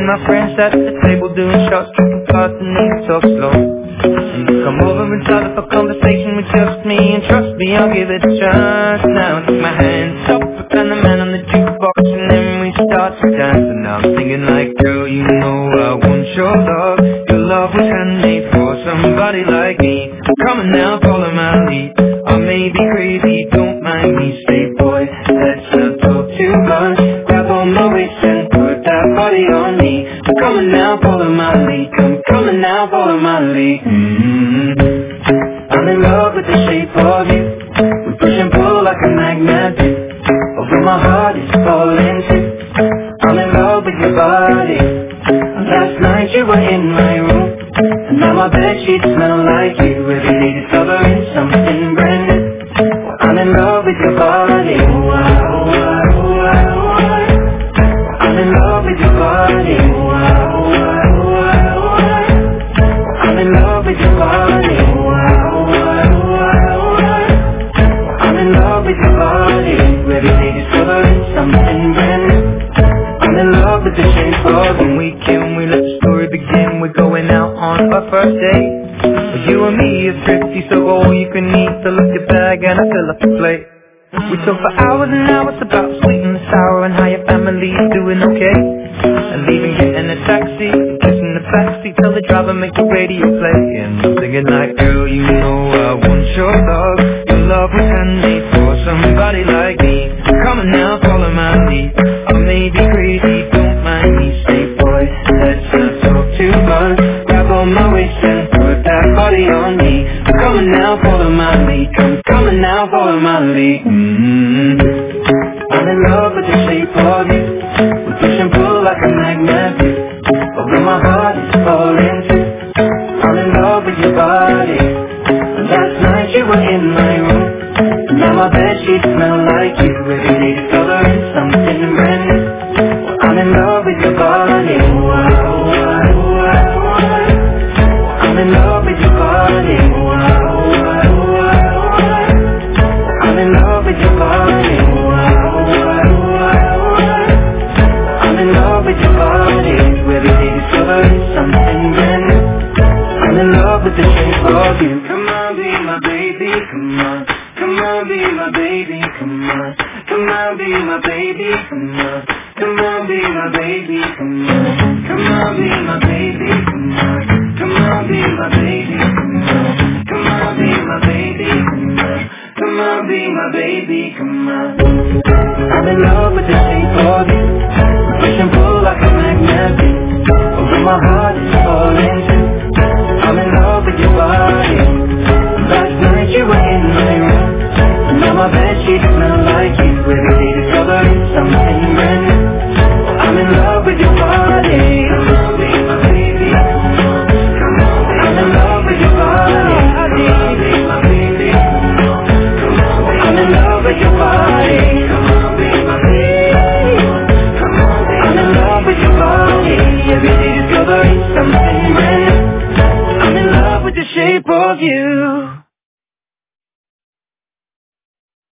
and my friends sat at the table doing shots, drinking cards, and then we talk slow. And you come over and start up a conversation with just me, and trust me, I'll give it a chance. Now take my hands up and the man on the jukebox, and then we start to dance. And now I'm singing like, girl, you know I want your love. Your love was handmade for somebody like me. Come on now, follow my lead. I may be crazy, don't mind me. Stay boy, let's not talk too much. Grab on my waist and put that body on me. Come on now, follow my lead. Come on now, follow my lead. I'm in love with the shape of you. We push and pull like a magnet do. Although my heart is falling too. I'm in love with your body. Last night you were in my room, and now my bedsheets smell like you. Every day discovering something brand new. I'm in love with your body. I'm in love with your body. I'm in love with your body. I'm in love with your body. Every day discovering something brand new. I'm in love with the shape of when we can, we let the story begin. We're going out on our first date. You and me are thrifty, so all you can eat. Fill up your bag and I fill up your plate. We talk for hours and hours about the sweet and the sour, and how your family is doing okay. And leaving, getting a taxi, kissing the backseat, tell the driver make the radio play. And I'm singing like, girl, you know I want your love. Your love was handmade for somebody like me. Come on now, follow my lead. I may be crazy, don't mind me. Stay boy, let's not talk too much. Grab on my waist and put that body on me. Come on now, follow my lead. Come on now, follow my lead. I'm in love with the shape of you. We push and pull like a magnet do. Although my heart is falling too. I'm in love with your body. Last night you were in my room, and now my bedsheets smell like you. Every day discovering something brand new. I'm in love with your body. I'm in love with your body. I'm in love with your body. I'm in love with your body. Every day discovering something brand new. I'm in love with the shape of you. Come on, be my baby, come on. Come on, be my baby, come on. Come on, be my baby, come on. Come on, be my baby, come on. Come on, be my baby, come on. Come on, be my baby, come on. Come on, be my baby, come on. Come on, be my baby, come on. I'm in love with the shape of you. Push and pull like a magnet do. Although my heart is falling too. I'm in love with your body. Last night you were in my room, and now my bedsheets smell like you. Every day discovering something brand new.